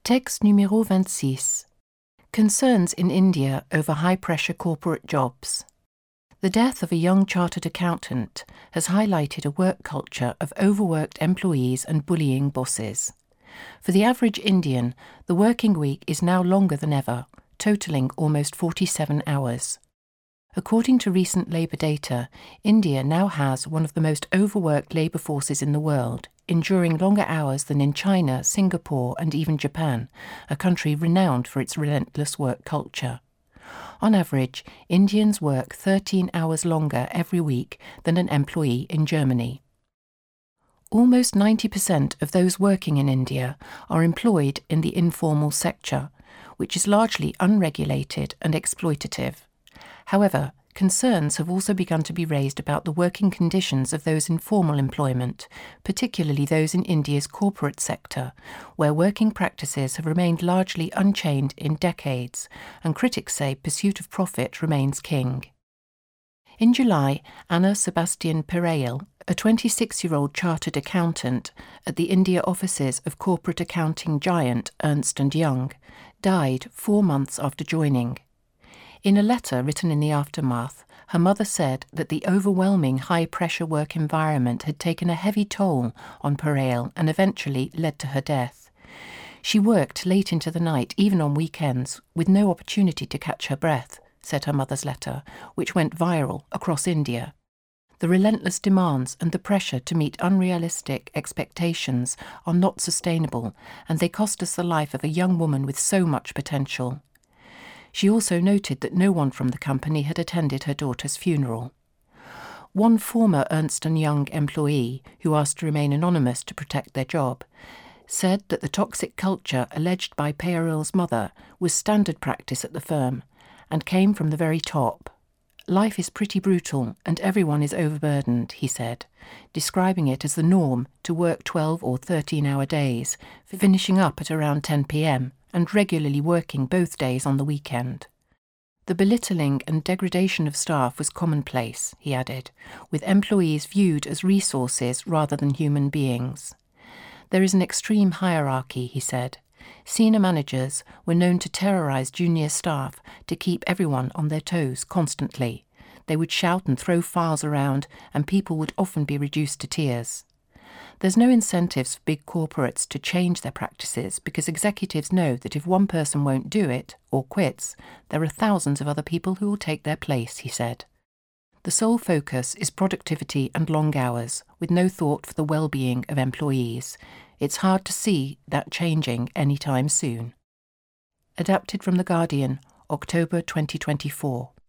Texte numéro 26. Concerns in India over high-pressure corporate jobs. The death of a young chartered accountant has highlighted a work culture of overworked employees and bullying bosses. For the average Indian, the working week is now longer than ever, totaling almost 47 hours. According to recent labour data, India now has one of the most overworked labour forces in the world, enduring longer hours than in China, Singapore and even Japan, a country renowned for its relentless work culture. On average, Indians work 13 hours longer every week than an employee in Germany. Almost 90% of those working in India are employed in the informal sector, which is largely unregulated and exploitative. However, concerns have also begun to be raised about the working conditions of those in formal employment, particularly those in India's corporate sector, where working practices have remained largely unchanged in decades, and critics say pursuit of profit remains king. In July, Anna Sebastian Pereyel, a 26-year-old chartered accountant at the India offices of corporate accounting giant Ernst & Young, died 4 months after joining. In a letter written in the aftermath, her mother said that the overwhelming high-pressure work environment had taken a heavy toll on Pereyel and eventually led to her death. She worked late into the night, even on weekends, with no opportunity to catch her breath, said her mother's letter, which went viral across India. The relentless demands and the pressure to meet unrealistic expectations are not sustainable, and they cost us the life of a young woman with so much potential. She also noted that no one from the company had attended her daughter's funeral. One former Ernst & Young employee, who asked to remain anonymous to protect their job, said that the toxic culture alleged by Pereyel's mother was standard practice at the firm and came from the very top. Life is pretty brutal and everyone is overburdened, he said, describing it as the norm to work 12 or 13-hour days, finishing up at around 10 p.m. and regularly working both days on the weekend. The belittling and degradation of staff was commonplace, he added, with employees viewed as resources rather than human beings. There is an extreme hierarchy, he said. Senior managers were known to terrorise junior staff to keep everyone on their toes constantly. They would shout and throw files around, and people would often be reduced to tears. There's no incentives for big corporates to change their practices because executives know that if one person won't do it or quits, there are thousands of other people who will take their place, he said. The sole focus is productivity and long hours, with no thought for the well-being of employees. It's hard to see that changing anytime soon. Adapted from The Guardian, October 2024.